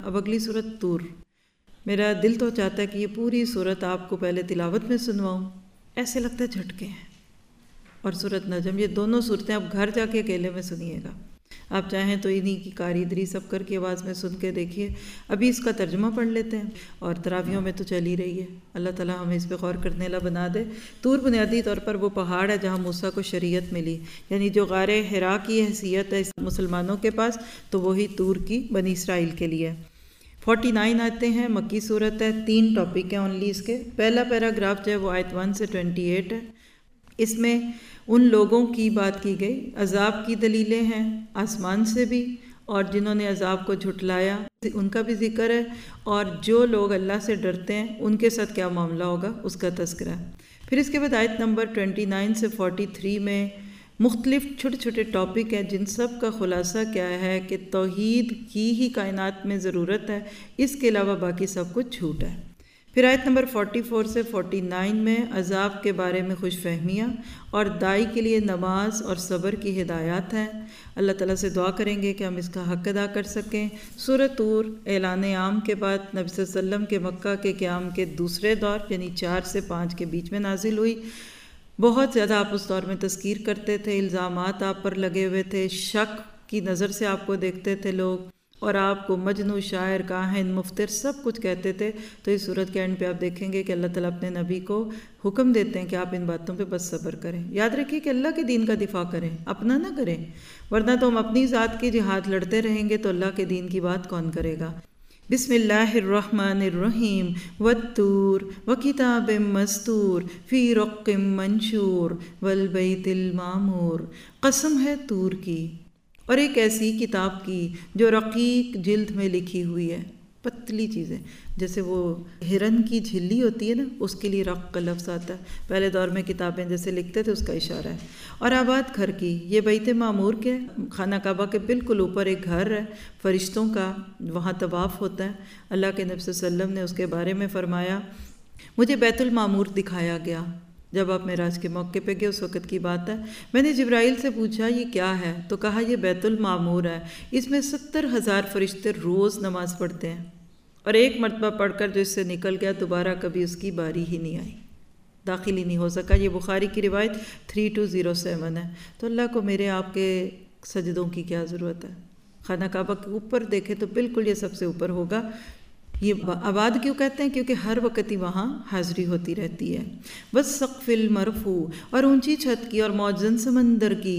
اب اگلی صورت طور. میرا دل تو چاہتا ہے کہ یہ پوری صورت آپ کو پہلے تلاوت میں سنواؤں، ایسے لگتا ہے جھٹکے ہیں. اور صورت نجم، یہ دونوں صورتیں آپ گھر جا کے اکیلے میں سنیے گا. آپ چاہیں تو انہی کی قاری ادریس افکر کی آواز میں سن کے دیکھیے. ابھی اس کا ترجمہ پڑھ لیتے ہیں، اور تراویحوں میں تو چل ہی رہی ہے. اللہ تعالیٰ ہمیں اس پہ غور کرنے والا بنا دے. طور بنیادی طور پر وہ پہاڑ ہے جہاں موسیٰ کو شریعت ملی، یعنی جو غار حرا کی حیثیت ہے مسلمانوں کے پاس، تو وہی طور کی بنی اسرائیل کے لیے. 49 آیتیں ہیں، مکی صورت ہے. 3 ٹاپک ہیں اونلی اس کے. پہلا پیراگراف جو ہے وہ آیت 1 سے 28 ہے. اس میں ان لوگوں کی بات کی گئی، عذاب کی دلیلیں ہیں آسمان سے بھی، اور جنہوں نے عذاب کو جھٹلایا ان کا بھی ذکر ہے، اور جو لوگ اللہ سے ڈرتے ہیں ان کے ساتھ کیا معاملہ ہوگا اس کا تذکرہ ہے. پھر اس کے بعد آیت نمبر 29 سے 43 میں مختلف چھوٹے چھوٹے ٹاپک ہیں جن سب کا خلاصہ کیا ہے کہ توحید کی ہی کائنات میں ضرورت ہے، اس کے علاوہ باقی سب کچھ جھوٹ ہے. پھر آیت نمبر 44 سے 49 میں عذاب کے بارے میں خوش فہمیاں اور داعی کے لیے نماز اور صبر کی ہدایات ہیں. اللہ تعالیٰ سے دعا کریں گے کہ ہم اس کا حق ادا کر سکیں. سورۃ طور اعلان عام کے بعد نبی صلی اللہ علیہ وسلم کے مکہ کے قیام کے دوسرے دور یعنی 4 سے 5 کے بیچ میں نازل ہوئی. بہت زیادہ آپ اس دور میں تذکیر کرتے تھے، الزامات آپ پر لگے ہوئے تھے، شک کی نظر سے آپ کو دیکھتے تھے لوگ، اور آپ کو مجنون، شاعر، کاہن، مفتر سب کچھ کہتے تھے. تو اس صورت کے اینڈ پہ آپ دیکھیں گے کہ اللہ تعالیٰ اپنے نبی کو حکم دیتے ہیں کہ آپ ان باتوں پہ بس صبر کریں. یاد رکھیے کہ اللہ کے دین کا دفاع کریں، اپنا نہ کریں، ورنہ تو ہم اپنی ذات کی جہاد لڑتے رہیں گے تو اللہ کے دین کی بات کون کرے گا. بسم اللہ الرحمن الرحیم. والطور وکتاب مستور فی رق منشور والبیت المعمور. قسم ہے طور کی اور ایک ایسی کتاب کی جو رقیق جلد میں لکھی ہوئی ہے. پتلی چیزیں، جیسے وہ ہرن کی جھلی ہوتی ہے نا، اس کے لیے رق کا لفظ آتا ہے. پہلے دور میں کتابیں جیسے لکھتے تھے اس کا اشارہ ہے. اور آباد گھر کی، یہ بیت معمور کے خانہ کعبہ کے بالکل اوپر ایک گھر ہے فرشتوں کا، وہاں طواف ہوتا ہے. اللہ کے نبی صلی اللہ علیہ وسلم نے اس کے بارے میں فرمایا، مجھے بیت المعمور دکھایا گیا جب آپ معراج کے موقع پہ گئے، اس وقت کی بات ہے. میں نے جبرائیل سے پوچھا یہ کیا ہے، تو کہا یہ بیت المعمور ہے، اس میں 70,000 فرشتے روز نماز پڑھتے ہیں، اور ایک مرتبہ پڑھ کر جو اس سے نکل گیا دوبارہ کبھی اس کی باری ہی نہیں آئی، داخل ہی نہیں ہو سکا. یہ بخاری کی روایت 3207 ہے. تو اللہ کو میرے آپ کے سجدوں کی کیا ضرورت ہے. خانہ کعبہ کے اوپر دیکھے تو بالکل یہ سب سے اوپر ہوگا. یہ آباد کیوں کہتے ہیں؟ کیونکہ ہر وقت ہی وہاں حاضری ہوتی رہتی ہے. والسقف المرفوع، اور اونچی چھت کی اور موجزن سمندر کی.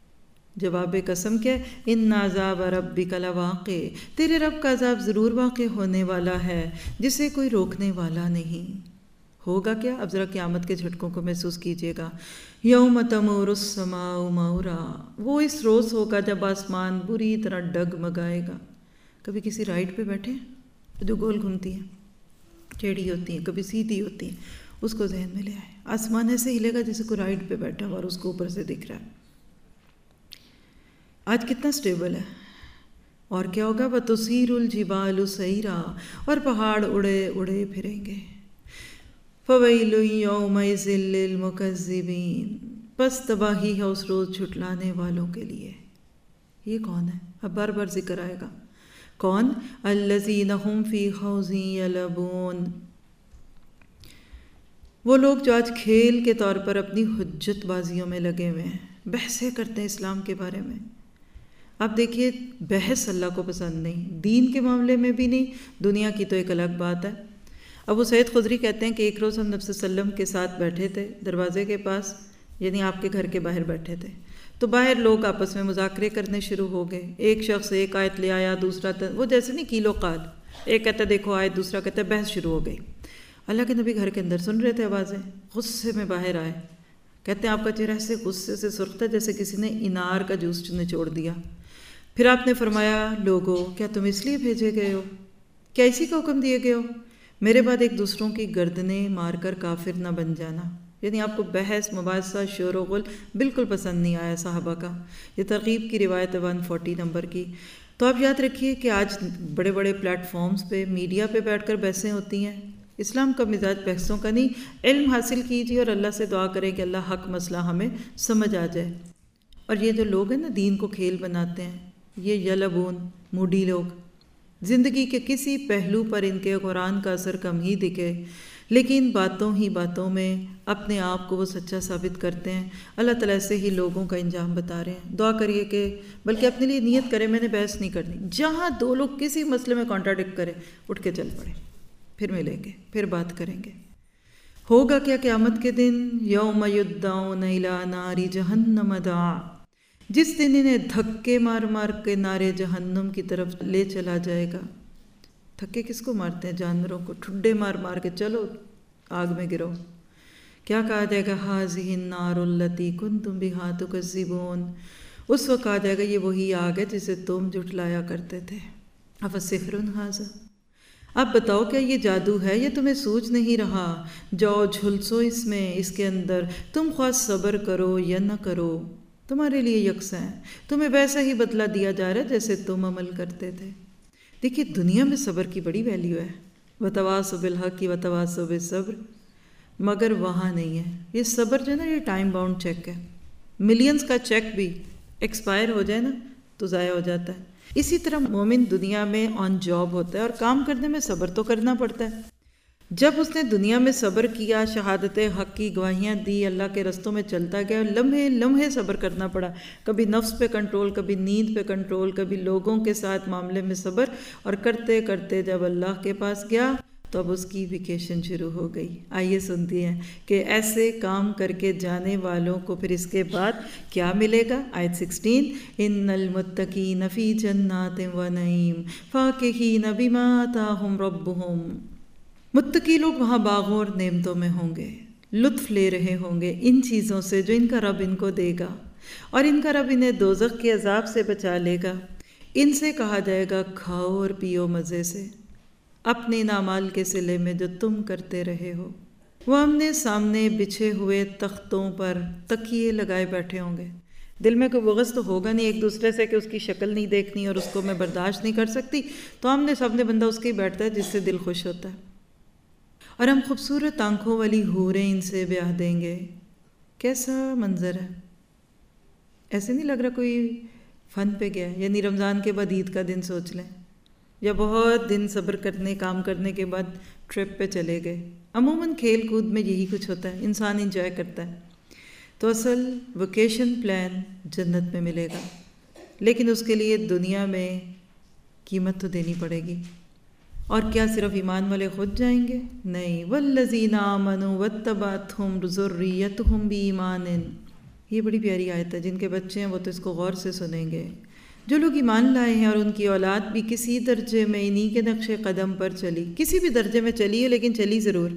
جواب قسم کیا؟ ان عذاب ربک لواقع، تیرے رب کا عذاب ضرور واقع ہونے والا ہے جسے کوئی روکنے والا نہیں. ہوگا کیا؟ اب ذرا قیامت کے جھٹکوں کو محسوس کیجیے گا. یوم تمور السماء مورا، وہ اس روز ہوگا جب آسمان بری طرح ڈگمگائے گا. کبھی کسی رائڈ پہ بیٹھے جو گول گھومتی ہیں، ٹیڑھی ہوتی ہیں، کبھی سیدھی ہوتی ہیں، اس کو ذہن میں لے آئے. آسمان ایسے ہلے گا جیسے کوئی رائڈ پہ بیٹھا ہوا اور اس کو اوپر سے دکھ رہا ہے. آج کتنا سٹیبل ہے. اور کیا ہوگا؟ وَتُسِيرُ الْجِبَالُ سَيْرًا، اور پہاڑ اڑے اڑے پھریں گے. فَوَيْلٌ يَوْمَئِذٍ لِّلْمُكَذِّبِينَ، پس تباہی ہے اس روز جھٹلانے والوں کے لیے. یہ کون ہے؟ اب بار بار ذکر آئے گا. کون؟ الذین هم فی خوض یلعبون، وہ لوگ جو آج کھیل کے طور پر اپنی حجت بازیوں میں لگے ہوئے ہیں، بحثیں کرتے ہیں اسلام کے بارے میں. اب دیکھیے، بحث اللہ کو پسند نہیں، دین کے معاملے میں بھی نہیں، دنیا کی تو ایک الگ بات ہے. ابو سعید خدری کہتے ہیں کہ ایک روز ہم نبی صلی اللہ علیہ وسلم کے ساتھ بیٹھے تھے دروازے کے پاس، یعنی آپ کے گھر کے باہر بیٹھے تھے. تو باہر لوگ آپس میں مذاکرے کرنے شروع ہو گئے. ایک شخص ایک آیت لے آیا، دوسرا وہ جیسے نہیں کیلو قال، ایک کہتا ہے دیکھو آیت، دوسرا کہتا ہے، بحث شروع ہو گئی. اللہ کے نبی گھر کے اندر سن رہے تھے آوازیں، غصے میں باہر آئے. کہتے ہیں آپ کا چہرہ ایسے غصے سے سرخ تھا جیسے کسی نے انار کا جوس نچوڑ دیا. پھر آپ نے فرمایا، لوگو کیا تم اس لیے بھیجے گئے ہو؟ کیا اسی کا حکم دیے گئے ہو؟ میرے بعد ایک دوسروں کی گردنیں مار کر کافر نہ بن جانا. یعنی آپ کو بحث، مباحثہ، شور و غل بالکل پسند نہیں آیا صحابہ کا. یہ ترغیب کی روایت 140 نمبر کی. تو آپ یاد رکھیے کہ آج بڑے بڑے پلیٹ فارمز پہ، میڈیا پہ بیٹھ کر بحثیں ہوتی ہیں. اسلام کا مزاج بحثوں کا نہیں. علم حاصل کیجیے اور اللہ سے دعا کریں کہ اللہ حق مسئلہ ہمیں سمجھ آ جائے. اور یہ جو لوگ ہیں نا دین کو کھیل بناتے ہیں، یہ یلبون، موڈی لوگ، زندگی کے کسی پہلو پر ان کے قرآن کا اثر کم ہی دکھے، لیکن باتوں ہی باتوں میں اپنے آپ کو وہ سچا ثابت کرتے ہیں۔ اللہ تعالیٰ سے ہی لوگوں کا انجام بتا رہے ہیں۔ دعا کریے کہ بلکہ اپنے لیے نیت کرے، میں نے بحث نہیں کرنی، جہاں دو لوگ کسی مسئلے میں کانٹراڈکٹ کرے اٹھ کے چل پڑے، پھر ملیں گے، پھر بات کریں گے۔ ہوگا کیا قیامت کے دن؟ یوم یدعون الی نار جہنم دعا، جس دن انہیں دھکے مار مار کے نار جہنم کی طرف لے چلا جائے گا۔ دھکے کس کو مارتے ہیں؟ جانوروں کو، ٹھڈے مار مار کے چلو آگ میں گرو۔ کیا کہا جائے گا؟ ھذہ النار التی کنتم بہا تکذبون، اس وقت کہا جائے گا یہ وہی آگ ہے جسے تم جھٹلایا کرتے تھے۔ افسحر ھذا، اب بتاؤ کیا یہ جادو ہے؟ یہ تمہیں سوچ نہیں رہا؟ جاؤ جھلسو اس میں، اس کے اندر، تم خواہ صبر کرو یا نہ کرو، تمہارے لیے یکساں ہے، تمہیں ویسا ہی بدلہ دیا جا رہا ہے جیسے تم عمل کرتے تھے۔ دیکھیے دنیا میں صبر کی بڑی ویلیو ہے، وتواصوا بالحق وتواصوا بالصبر، مگر وہاں نہیں ہے۔ یہ صبر جو ہے نا، یہ ٹائم باؤنڈ چیک ہے، ملینز کا چیک بھی ایکسپائر ہو جائے نا تو ضائع ہو جاتا ہے۔ اسی طرح مومن دنیا میں آن جاب ہوتا ہے، اور کام کرنے میں صبر تو کرنا پڑتا ہے۔ جب اس نے دنیا میں صبر کیا، شہادت حق کی گواہیاں دی، اللہ کے رستوں میں چلتا گیا، لمحے لمحے صبر کرنا پڑا، کبھی نفس پہ کنٹرول، کبھی نیند پہ کنٹرول، کبھی لوگوں کے ساتھ معاملے میں صبر، اور کرتے کرتے جب اللہ کے پاس گیا تو اب اس کی ویکیشن شروع ہو گئی۔ آئیے سنتی ہیں کہ ایسے کام کر کے جانے والوں کو پھر اس کے بعد کیا ملے گا۔ آیت 16، ان المتقین فی جنات و نعیم فاکہین بما آتاہم ربہم، متقی لوگ وہاں باغوں اور نعمتوں میں ہوں گے، لطف لے رہے ہوں گے ان چیزوں سے جو ان کا رب ان کو دے گا، اور ان کا رب انہیں دوزخ کے عذاب سے بچا لے گا۔ ان سے کہا جائے گا کھاؤ اور پیو مزے سے اپنے ان اعمال کے صلے میں جو تم کرتے رہے ہو۔ وہ آمنے سامنے بچھے ہوئے تختوں پر تکیے لگائے بیٹھے ہوں گے۔ دل میں کوئی بغض تو ہوگا نہیں ایک دوسرے سے کہ اس کی شکل نہیں دیکھنی اور اس کو میں برداشت نہیں کر سکتی، تو آمنے سامنے بندہ اس کے ہی بیٹھتا ہے جس سے دل خوش ہوتا ہے۔ اور ہم خوبصورت آنکھوں والی حوریں ان سے بیاہ دیں گے۔ کیسا منظر ہے، ایسے نہیں لگ رہا کوئی فن پہ گیا، یعنی رمضان کے بعد عید کا دن سوچ لیں، یا بہت دن صبر کرنے کام کرنے کے بعد ٹرپ پہ چلے گئے۔ عموماً کھیل کود میں یہی کچھ ہوتا ہے، انسان انجوائے کرتا ہے۔ تو اصل ویکیشن پلان جنت میں ملے گا، لیکن اس کے لیے دنیا میں قیمت تو دینی پڑے گی۔ اور کیا صرف ایمان والے خود جائیں گے؟ نہیں، والذین آمنوا واتبعتہم ذریتہم بایمان، یہ بڑی پیاری آیت ہے، جن کے بچے ہیں وہ تو اس کو غور سے سنیں گے۔ جو لوگ ایمان لائے ہیں اور ان کی اولاد بھی کسی درجے میں انہی کے نقش قدم پر چلی، کسی بھی درجے میں چلی ہے لیکن چلی ضرور،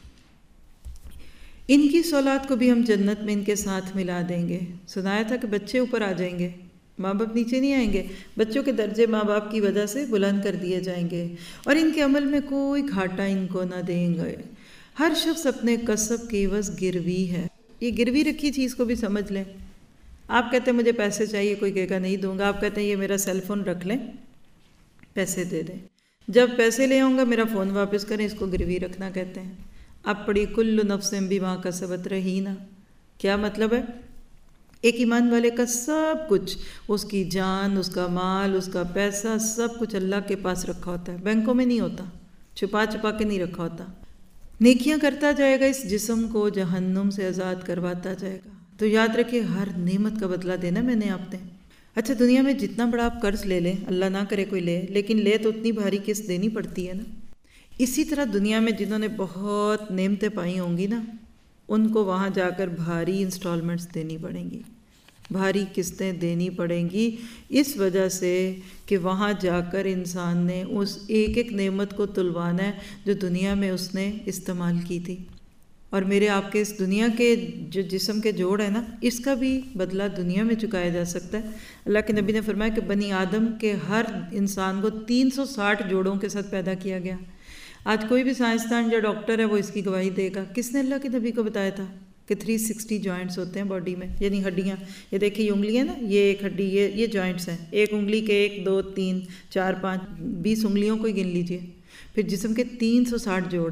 ان کی اولاد کو بھی ہم جنت میں ان کے ساتھ ملا دیں گے۔ سنایا تھا کہ بچے اوپر آ جائیں گے، ماں باپ نیچے نہیں آئیں گے، بچوں کے درجے ماں باپ کی وجہ سے بلند کر دیے جائیں گے، اور ان کے عمل میں کوئی گھاٹا ان کو نہ دیں گے۔ ہر شخص اپنے کسب کی عوض گروی ہے۔ یہ گروی رکھی چیز کو بھی سمجھ لیں۔ آپ کہتے ہیں مجھے پیسے چاہیے، کوئی کہے گا نہیں دوں گا۔ آپ کہتے ہیں یہ میرا سیل فون رکھ لیں، پیسے دے دیں، جب پیسے لے آؤں گا میرا فون واپس کریں، اس کو گروی رکھنا کہتے ہیں۔ اب پڑھی کل نفس بما کسبت رہینہ، کیا مطلب ہے؟ ایک ایمان والے کا سب کچھ، اس کی جان، اس کا مال، اس کا پیسہ، سب کچھ اللہ کے پاس رکھا ہوتا ہے، بینکوں میں نہیں ہوتا، چھپا چھپا کے نہیں رکھا ہوتا۔ نیکیاں کرتا جائے گا، اس جسم کو جہنم سے آزاد کرواتا جائے گا۔ تو یاد رکھیں ہر نعمت کا بدلہ دینا میں نے آپ نے۔ اچھا دنیا میں جتنا بڑا آپ قرض لے لیں، اللہ نہ کرے کوئی لے، لیکن لے تو اتنی بھاری قسط دینی پڑتی ہے نا۔ اسی طرح دنیا میں جنہوں نے بہت نعمتیں پائی ہوں گی نا، ان کو وہاں جا کر بھاری انسٹالمنٹس دینی پڑیں گی، بھاری قسطیں دینی پڑیں گی، اس وجہ سے کہ وہاں جا کر انسان نے اس ایک ایک نعمت کو تلوانا ہے جو دنیا میں اس نے استعمال کی تھی۔ اور میرے آپ کے اس دنیا کے جو جسم کے جوڑ ہے نا، اس کا بھی بدلہ دنیا میں چکایا جا سکتا ہے۔ اللہ کے نبی نے فرمایا کہ بنی آدم کے ہر انسان کو 360 جوڑوں کے ساتھ پیدا کیا گیا۔ آج کوئی بھی سائنسدان جو ڈاکٹر ہے وہ اس کی گواہی دے گا۔ کس نے اللہ کے نبی کو بتایا تھا کہ 360 جوائنٹس ہوتے ہیں باڈی میں، یعنی ہڈیاں۔ یہ دیکھیں یہ انگلیاں نا، یہ ایک ہڈی، یہ جوائنٹس ہیں، ایک انگلی کے 1 2 3 4 5 20 انگلیوں کو ہی گن لیجئے، پھر جسم کے 360 جوڑ ہیں۔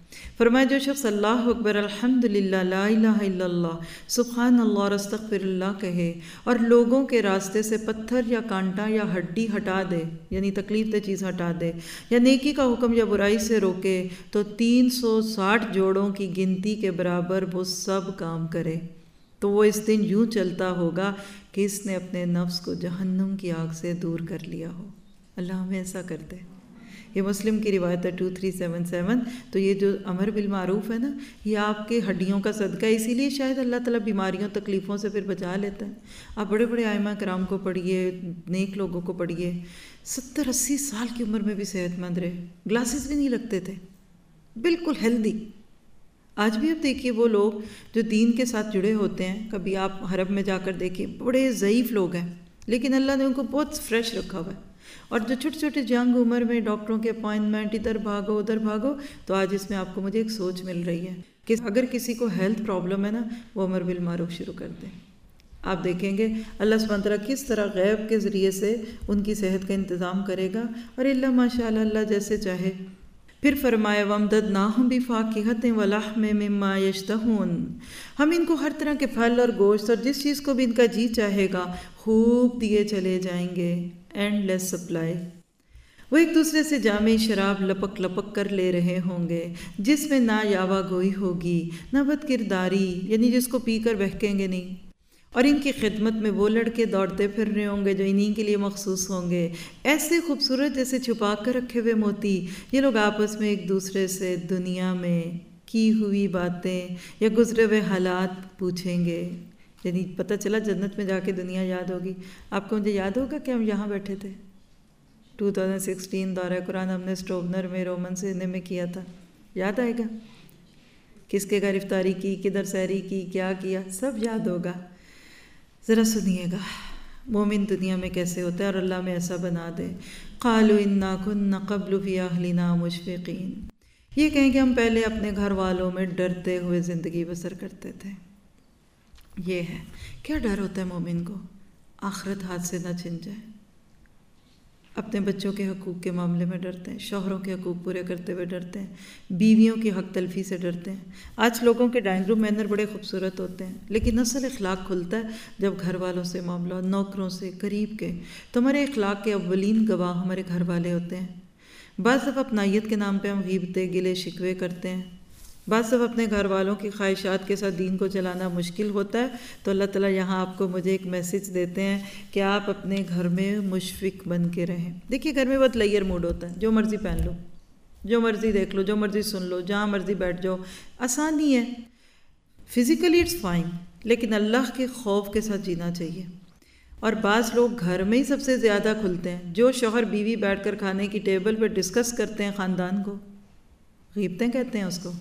فرمایا جو شخص اللہ اکبر الحمدللہ لا الہ الا اللہ سبحان اللہ اور استغفر اللہ کہے اور لوگوں کے راستے سے پتھر یا کانٹا یا ہڈی ہٹا دے، یعنی تکلیف دہ چیز ہٹا دے، یا نیکی کا حکم یا برائی سے روکے، تو 360 جوڑوں کی گنتی کے برابر وہ سب کام کرے، تو وہ اس دن یوں چلتا ہوگا کہ اس نے اپنے نفس کو جہنم کی آگ سے دور کر لیا ہو۔ اللہ ہمیں ایسا کر دے۔ یہ مسلم کی روایت ہے 2377۔ تو یہ جو امر بالمعروف ہے نا، یہ آپ کے ہڈیوں کا صدقہ ہے، اسی لیے شاید اللہ تعالیٰ بیماریوں تکلیفوں سے پھر بچا لیتا ہے۔ آپ بڑے بڑے ائمہ کرام کو پڑھیے، نیک لوگوں کو پڑھیے، 70-80 سال کی عمر میں بھی صحت مند رہے، گلاسز بھی نہیں لگتے تھے، بالکل ہیلدی۔ آج بھی آپ دیکھیے وہ لوگ جو دین کے ساتھ جڑے ہوتے ہیں، کبھی آپ حرم میں جا کر دیکھیے، بڑے ضعیف لوگ ہیں لیکن اللہ نے ان کو بہت فریش رکھا ہوا ہے۔ اور جو چھوٹے چھوٹے ینگ عمر میں ڈاکٹروں کے اپائنٹمنٹ، ادھر بھاگو ادھر بھاگو، تو آج اس میں آپ کو مجھے ایک سوچ مل رہی ہے کہ اگر کسی کو ہیلتھ پرابلم ہے نا، وہ امر بالمعروف شروع کر دیں۔ آپ دیکھیں گے اللہ سبحانہ تعالیٰ کس طرح غیب کے ذریعے سے ان کی صحت کا انتظام کرے گا، اور اللہ ماشاء اللہ جیسے چاہے۔ پھر فرمایا وَامْدَدْنَاهُمْ بِفَاكِهَةٍ وَلَحْمٍ مِّمَّا يَشْتَهُونَ، ہم ان کو ہر طرح کے پھل اور گوشت اور جس چیز کو بھی ان کا جی چاہے گا خوب دیے چلے جائیں گے، اینڈ لیس سپلائی۔ وہ ایک دوسرے سے جامع شراب لپک لپک کر لے رہے ہوں گے، جس میں نہ یاوہ گوئی ہوگی نہ بد کرداری، یعنی جس کو پی کر بہکیں گے نہیں، اور ان کی خدمت میں وہ لڑکے دوڑتے پھر رہے ہوں گے جو انہی کے لیے مخصوص ہوں گے، ایسے خوبصورت جیسے چھپا کر رکھے ہوئے موتی۔ یہ لوگ آپس میں ایک دوسرے سے دنیا میں کی ہوئی باتیں یا گزرے ہوئے حالات پوچھیں گے، یعنی پتہ چلا جنت میں جا کے دنیا یاد ہوگی۔ آپ کو مجھے یاد ہوگا کہ ہم یہاں بیٹھے تھے 2016 دورہ قرآن ہم نے اسٹوبنر میں رومن سینے میں کیا تھا، یاد آئے گا؟ کس کے گھر افطاری کی، کدھر سحری کی، کیا کیا، سب یاد ہوگا۔ ذرا سنیے گا مومن دنیا میں کیسے ہوتا ہے، اور اللہ میں ایسا بنا دے۔ قالوا انا كنا قبل في اهلنا مشفقین، یہ کہیں کہ ہم پہلے اپنے گھر والوں میں ڈرتے ہوئے زندگی بسر کرتے تھے۔ یہ ہے کیا ڈر ہوتا ہے مومن کو، آخرت ہاتھ سے نہ چھن جائے۔ اپنے بچوں کے حقوق کے معاملے میں ڈرتے ہیں، شوہروں کے حقوق پورے کرتے ہوئے ڈرتے ہیں، بیویوں کی حق تلفی سے ڈرتے ہیں۔ آج لوگوں کے ڈائننگ روم مینر بڑے خوبصورت ہوتے ہیں، لیکن اصل اخلاق کھلتا ہے جب گھر والوں سے معاملہ، نوکروں سے، قریب کے۔ تو ہمارے اخلاق کے اولین گواہ ہمارے گھر والے ہوتے ہیں۔ بعض دفعہ اپنائیت کے نام پہ ہم غیبتیں، گلے شکوے کرتے ہیں، بعض دفعہ اپنے گھر والوں کی خواہشات کے ساتھ دین کو چلانا مشکل ہوتا ہے۔ تو اللہ تعالیٰ یہاں آپ کو مجھے ایک میسج دیتے ہیں کہ آپ اپنے گھر میں مشفق بن کے رہیں۔ دیکھیے گھر میں بہت لیئر موڈ ہوتا ہے، جو مرضی پہن لو، جو مرضی دیکھ لو، جو مرضی سن لو، جہاں مرضی بیٹھ جاؤ، آسان نہیں ہے۔ فزیکلی اٹس فائن، لیکن اللہ کے خوف کے ساتھ جینا چاہیے۔ اور بعض لوگ گھر میں ہی سب سے زیادہ کھلتے ہیں، جو شوہر بیوی بیٹھ کر کھانے کی ٹیبل پہ ڈسکس کرتے ہیں خاندان کو، غیبتیں کہتے ہیں اس کو۔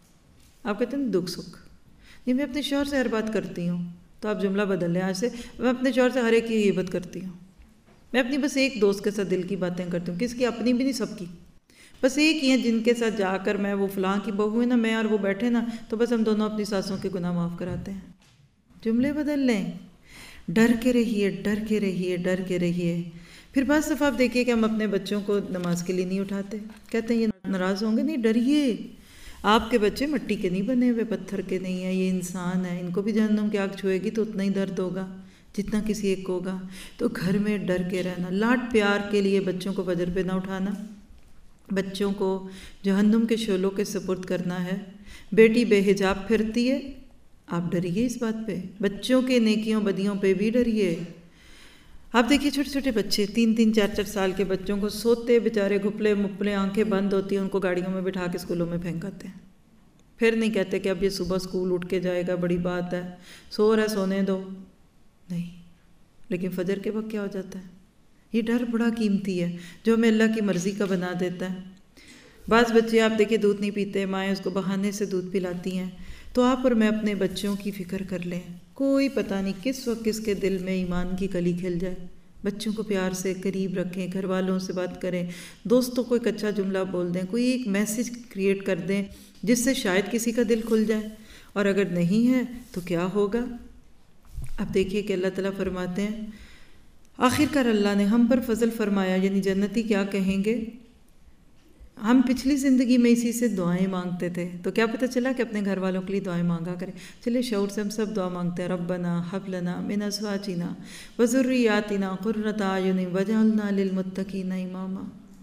آپ کہتے ہیں دکھ سکھ، نہیں میں اپنے شوہر سے ہر بات کرتی ہوں، تو آپ جملہ بدل لیں آج سے، میں اپنے شوہر سے ہر ایک کی غیبت کرتی ہوں۔ میں اپنی بس ایک دوست کے ساتھ دل کی باتیں کرتی ہوں، کس کی؟ اپنی بھی نہیں، سب کی۔ بس ایک ہی ہیں جن کے ساتھ جا کر میں، وہ فلاں کی بہو ہے نا، میں اور وہ بیٹھے نا، تو بس ہم دونوں اپنی ساسوں کے گناہ معاف کراتے ہیں۔ جملے بدل لیں، ڈر کے رہیے، ڈر کے رہیے، ڈر کے رہیے۔ پھر بعض دفعہ آپ دیکھیے کہ ہم اپنے بچوں کو نماز کے لیے نہیں اٹھاتے، کہتے ہیں یہ ناراض ہوں گے، نہیں ڈریے، آپ کے بچے مٹی کے نہیں بنے ہوئے، پتھر کے نہیں ہیں، یہ انسان ہے، ان کو بھی جہنم کی آگ چھوئے گی تو اتنا ہی درد ہوگا جتنا کسی ایک کو ہوگا۔ تو گھر میں ڈر کے رہنا، لاڈ پیار کے لیے بچوں کو فجر پہ نہ اٹھانا، بچوں کو جہنم کے شعلوں کے سپرد کرنا ہے۔ بیٹی بے حجاب پھرتی ہے، آپ ڈریے اس بات پہ، بچوں کے نیکیوں بدیوں پہ بھی ڈریے۔ آپ دیکھیے چھوٹے چھوٹے بچے 3-3 4-4 سال کے بچوں کو سوتے بیچارے گھپلے مپلے، آنکھیں بند ہوتی ہیں، ان کو گاڑیوں میں بٹھا کے اسکولوں میں پھینکاتے ہیں۔ پھر نہیں کہتے کہ اب یہ صبح اسکول اٹھ کے جائے گا، بڑی بات ہے، سو رہا ہے سونے دو، نہیں۔ لیکن فجر کے وقت کیا ہو جاتا ہے؟ یہ ڈر بڑا قیمتی ہے جو ہمیں اللہ کی مرضی کا بنا دیتا ہے۔ بعض بچے آپ دیکھیں دودھ نہیں پیتے، مائیں اس کو بہانے سے دودھ پلاتی ہیں، تو آپ اور میں اپنے بچوں کی فکر کر لیں، کوئی پتہ نہیں کس وقت کس کے دل میں ایمان کی کلی کھل جائے۔ بچوں کو پیار سے قریب رکھیں، گھر والوں سے بات کریں، دوستوں کو ایک اچھا جملہ بول دیں، کوئی ایک میسج کریٹ کر دیں جس سے شاید کسی کا دل کھل جائے، اور اگر نہیں ہے تو کیا ہوگا؟ اب دیکھیے کہ اللہ تعالیٰ فرماتے ہیں آخر کار اللہ نے ہم پر فضل فرمایا، یعنی جنتی کیا کہیں گے؟ ہم پچھلی زندگی میں اسی سے دعائیں مانگتے تھے، تو کیا پتہ چلا کہ اپنے گھر والوں کے لیے دعائیں مانگا کریں۔ چلیے شعور سے ہم سب دعا مانگتے ہیں، ربنا ہب لنا من ازواجنا وذریاتنا قرۃ اعین واجعلنا للمتقین اماما۔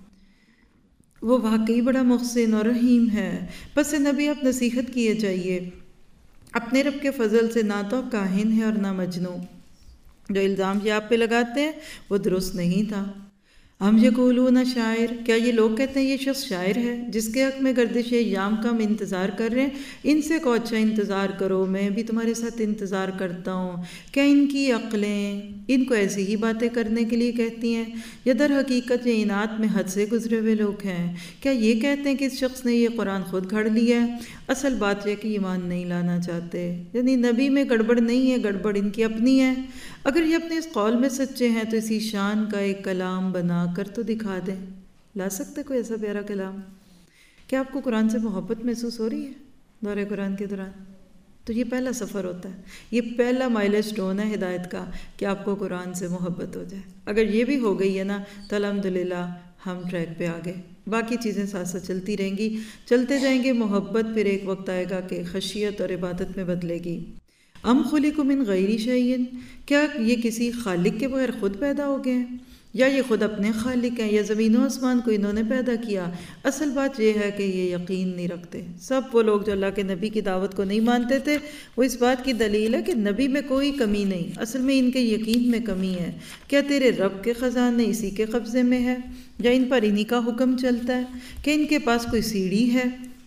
وہ واقعی بڑا محسن اور رحیم ہے۔ پس نبی آپ نصیحت کیے جائیے اپنے رب کے فضل سے، نہ تو کاہن ہے اور نہ مجنون۔ جو الزام یہ آپ پہ لگاتے ہیں وہ درست نہیں تھا۔ ہم یقولون شاعر، کیا یہ لوگ کہتے ہیں یہ شخص شاعر ہے جس کے حق میں گردش ایام کا ہم انتظار کر رہے ہیں؟ ان سے کو اچھا انتظار کرو، میں بھی تمہارے ساتھ انتظار کرتا ہوں۔ کیا ان کی عقلیں ان کو ایسی ہی باتیں کرنے کے لیے کہتی ہیں، یا در حقیقت یہ انات میں حد سے گزرے ہوئے لوگ ہیں؟ کیا یہ کہتے ہیں کہ اس شخص نے یہ قرآن خود گھڑ لیا ہے؟ اصل بات یہ کہ ایمان نہیں لانا چاہتے، یعنی نبی میں گڑبڑ نہیں ہے، گڑبڑ ان کی اپنی ہے۔ اگر یہ اپنے اس قول میں سچے ہیں تو اسی شان کا ایک کلام بنا کر تو دکھا دیں۔ لا سکتے کوئی ایسا پیارا کلام؟ کیا آپ کو قرآن سے محبت محسوس ہو رہی ہے دورہ قرآن کے دوران؟ تو یہ پہلا سفر ہوتا ہے، یہ پہلا مائل سٹون ہے ہدایت کا کہ آپ کو قرآن سے محبت ہو جائے۔ اگر یہ بھی ہو گئی ہے نا تو الحمدللہ ہم ٹریک پہ آ گئے۔ باقی چیزیں ساتھ ساتھ چلتی رہیں گی، چلتے جائیں گے۔ محبت پھر ایک وقت آئے گا کہ خشیت اور عبادت میں بدلے گی۔ ام خلقوا من غیر شیء، کیا یہ کسی خالق کے بغیر خود پیدا ہو گئے ہیں، یا یہ خود اپنے خالق ہیں، یا زمین و آسمان کو انہوں نے پیدا کیا؟ اصل بات یہ ہے کہ یہ یقین نہیں رکھتے۔ سب وہ لوگ جو اللہ کے نبی کی دعوت کو نہیں مانتے تھے، وہ اس بات کی دلیل ہے کہ نبی میں کوئی کمی نہیں، اصل میں ان کے یقین میں کمی ہے۔ کیا تیرے رب کے خزانے اسی کے قبضے میں ہے، یا ان پر انہی کا حکم چلتا ہے؟ کہ ان کے پاس کوئی سیڑھی ہے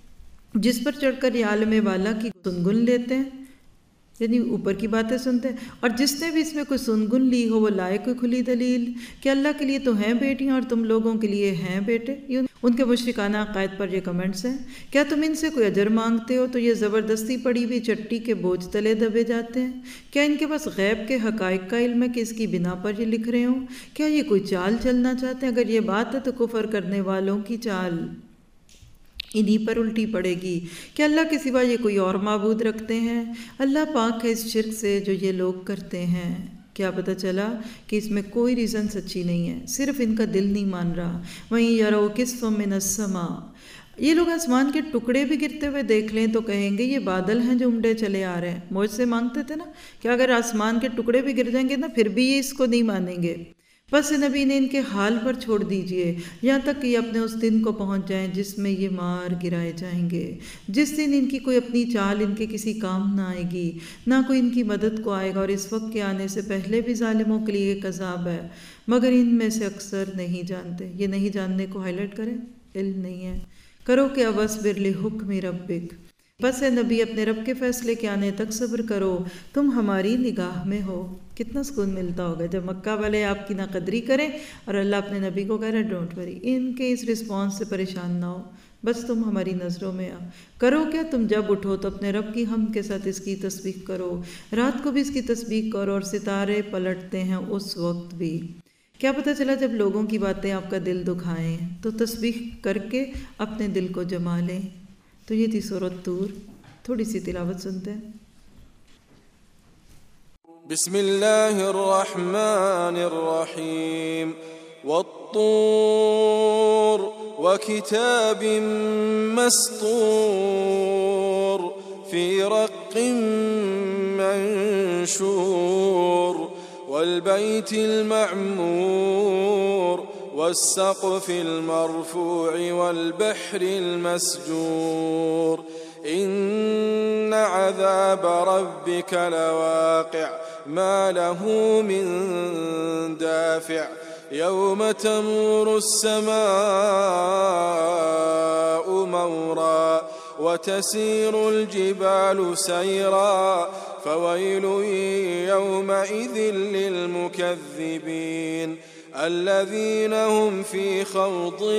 جس پر چڑھ کر یہ عالم والا کی سنگن لیتے ہیں، یعنی اوپر کی باتیں سنتے ہیں، اور جس نے بھی اس میں کوئی سنگن لی ہو وہ لائے کوئی کھلی دلیل کہ اللہ کے لیے تو ہیں بیٹیاں اور تم لوگوں کے لیے ہیں بیٹے۔ ان کے مشرکانہ عقائد پر یہ کمنٹس ہیں۔ کیا تم ان سے کوئی اجر مانگتے ہو تو یہ زبردستی پڑی ہوئی چٹی کے بوجھ تلے دبے جاتے ہیں؟ کیا ان کے پاس غیب کے حقائق کا علم ہے کہ اس کی بنا پر یہ لکھ رہے ہوں؟ کیا یہ کوئی چال چلنا چاہتے ہیں؟ اگر یہ بات ہے تو کفر کرنے والوں کی چال انہی پر الٹی پڑے گی۔ کہ اللہ کے سوا یہ کوئی اور معبود رکھتے ہیں؟ اللہ پاک ہے اس شرک سے جو یہ لوگ کرتے ہیں۔ کیا پتہ چلا کہ اس میں کوئی ریزن سچی نہیں ہے، صرف ان کا دل نہیں مان رہا۔ وَإِن يَرَوْا كِسْفًا مِّنَ السَّمَاءِ، یہ لوگ آسمان کے ٹکڑے بھی گرتے ہوئے دیکھ لیں تو کہیں گے یہ بادل ہیں جو امڈے چلے آ رہے ہیں۔ موج سے مانگتے تھے نا کہ اگر آسمان کے ٹکڑے بھی گر جائیں گے نا پھر بھی یہ اس کو نہیں مانیں گے۔ بس نبی نے ان کے حال پر چھوڑ دیجئے یہاں تک کہ یہ اپنے اس دن کو پہنچ جائیں جس میں یہ مار گرائے جائیں گے، جس دن ان کی کوئی اپنی چال ان کے کسی کام نہ آئے گی، نہ کوئی ان کی مدد کو آئے گا۔ اور اس وقت کے آنے سے پہلے بھی ظالموں کے لیے ایک عذاب ہے، مگر ان میں سے اکثر نہیں جانتے۔ یہ نہیں جاننے کو ہائی لائٹ کریں، علم نہیں ہے۔ کرو کہ وَاصْبِرْ لِحُکْمِ رَبِّکَ، بس اے نبی اپنے رب کے فیصلے کے آنے تک صبر کرو، تم ہماری نگاہ میں ہو۔ کتنا سکون ملتا ہوگا جب مکہ والے آپ کی ناقدری کریں اور اللہ اپنے نبی کو کہہ رہے ڈونٹ وری، ان کے اس رسپانس سے پریشان نہ ہو، بس تم ہماری نظروں میں آ کرو کیا، تم جب اٹھو تو اپنے رب کی حمد کے ساتھ اس کی تسبیح کرو، رات کو بھی اس کی تسبیح کرو، اور ستارے پلٹتے ہیں اس وقت بھی۔ کیا پتہ چلا جب لوگوں کی باتیں آپ کا دل دکھائیں تو تسبیح کر کے اپنے دل کو جما لیں۔ تو یہ تھی سورۃ طور، تھوڑی سی تلاوت سنتے ہیں۔ بسم اللہ الرحمن الرحیم والطور وکتاب مسطور فی رق منشور والبیت المعمور والسقف المرفوع والبحر المسجور إن عذاب ربك لواقع ما له من دافع يوم تمور السماء مورا وتسير الجبال سيرا فويل يومئذ للمكذبين الذين هم في خوض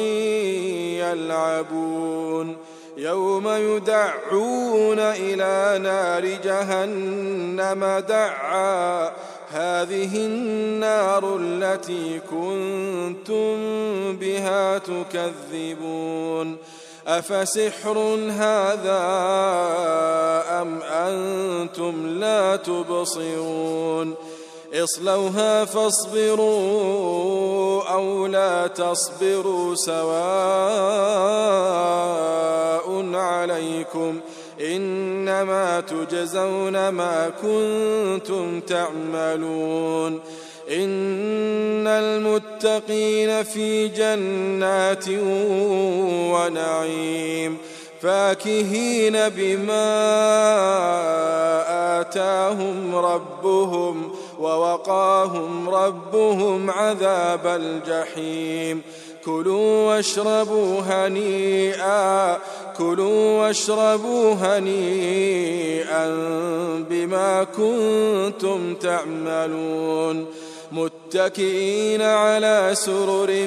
يلعبون يوم يدعون إلى نار جهنم دعا هذه النار التي كنتم بها تكذبون أفسحر هذا أم أنتم لا تبصرون اصلوها فاصبروا أو لا تصبروا سواء اليوم إنما تجزون ما كنتم تعملون إن المتقين في جنات ونعيم فاكهين بما آتاهم ربهم ووقاهم ربهم عذاب الجحيم كلوا واشربوا هنيئا بما كنتم تعملون متكئين على سرر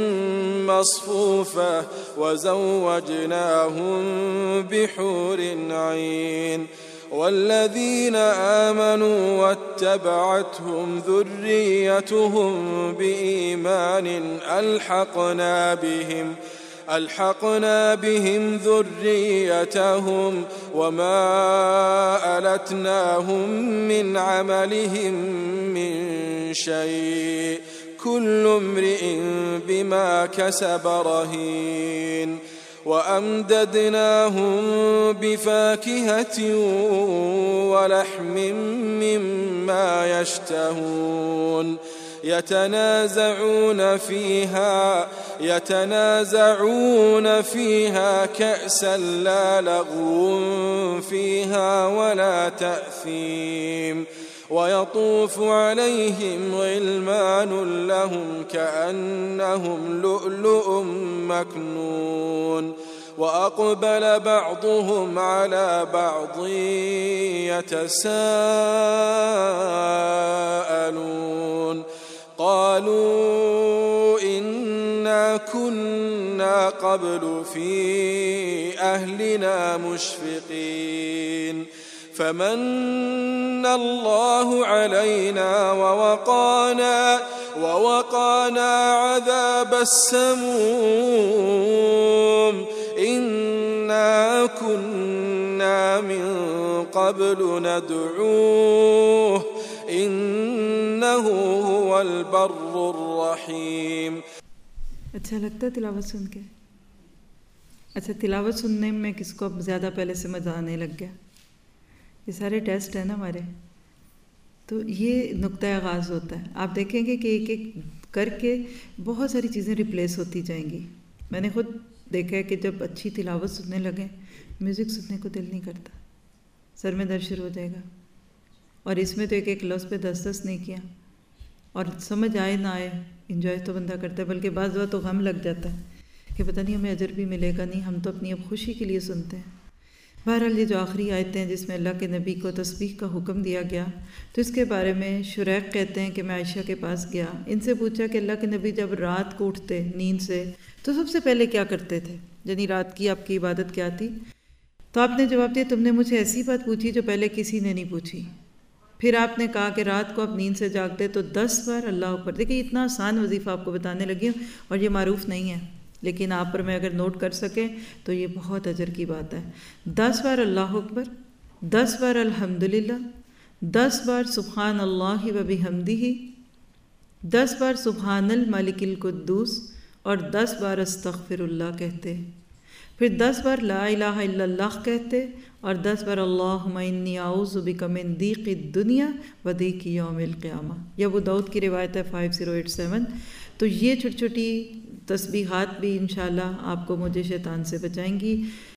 مصفوفة وزوجناهم بحور عين والذين آمنوا واتبعتهم ذريتهم بإيمان ألحقنا بهم ذريتهم وما ألتناهم من عملهم من شيء كل امرئ بما كسب رهين وأمددناهم بفاكهة ولحم مما يشتهون يتنازعون فيها كأسا لا لغو فيها ولا تأثيم ويطوف عليهم غلمان لهم كأنهم لؤلؤ مكنون وأقبل بعضهم على بعض يتساءلون قالوا إنا كنا قبل في أهلنا مشفقين فمن الله علينا ووقانا عذاب السموم إنا كنا من قبل ندعوه إنه هو البر الرحيم. अच्छा लगता है तिलावत सुन के? अच्छा, तिलावत सुनने में किसको अब ज़्यादा पहले से मज़ा आने लग गया? ये सारे टेस्ट है ना हमारे, तो ये नुक्ता आगाज़ होता है। आप देखेंगे कि एक एक करके बहुत सारी चीज़ें रिप्लेस होती जाएंगी। मैंने खुद देखा है कि जब अच्छी तिलावत सुनने लगे, म्यूज़िक सुनने को दिल नहीं करता, सर में दर्द शुरू हो जाएगा। और इसमें तो एक एक लफ्ज़ पे 10-10 नहीं किया, और समझ आए ना आए इंजॉय तो बंदा करता है, बल्कि बाज़ बात तो गम लग जाता है कि पता नहीं हमें अजर भी मिलेगा नहीं, हम तो अपनी अब खुशी के लिए सुनते हैं। बहरहाल ये जो आखिरी आयतें हैं जिसमें अल्लाह के नबी को तस्बीह का हुक्म दिया गया, तो इसके बारे में शुरैक कहते हैं कि मैं आयशा के पास गया, इनसे पूछा कि अल्लाह के नबी जब रात को उठते नींद से तो सबसे पहले क्या करते थे, यानी रात की आपकी इबादत क्या थी? तो आपने जवाब दिया, तुमने मुझे ऐसी बात पूछी जो पहले किसी ने नहीं पूछी। फिर आपने कहा कि रात को आप नींद से जागते तो 10 बार अल्लाह अकबर। देखिए इतना आसान वजीफ़ा आपको बताने लगी हूँ, और ये मारूफ़ नहीं है, लेकिन आप पर मैं अगर नोट कर सकें तो ये बहुत अजर की बात है। 10 बार अल्लाह अकबर, 10 बार अल्हम्दुलिल्लाह, 10 बार सुब्हान अल्लाह व बिहम्दिही, 10 बार सुब्हानल मालिकिल कुद्दूस, और 10 बार अस्तग़फिरुल्लाह कहते। फिर 10 बार ला इलाहा इल्लल्लाह कहते, और 10 बार अल्लाहुम्मा इन्नी आऊज़ु बिका मिन दीक़िद दुनिया व दीक़ि यौमिल क़ियामा। यह अबू दाऊद की रिवायत है 5087। तो ये छोटी छोटी तस्बीहात भी इंशाअल्लाह आपको मुझे शैतान से बचाएंगी।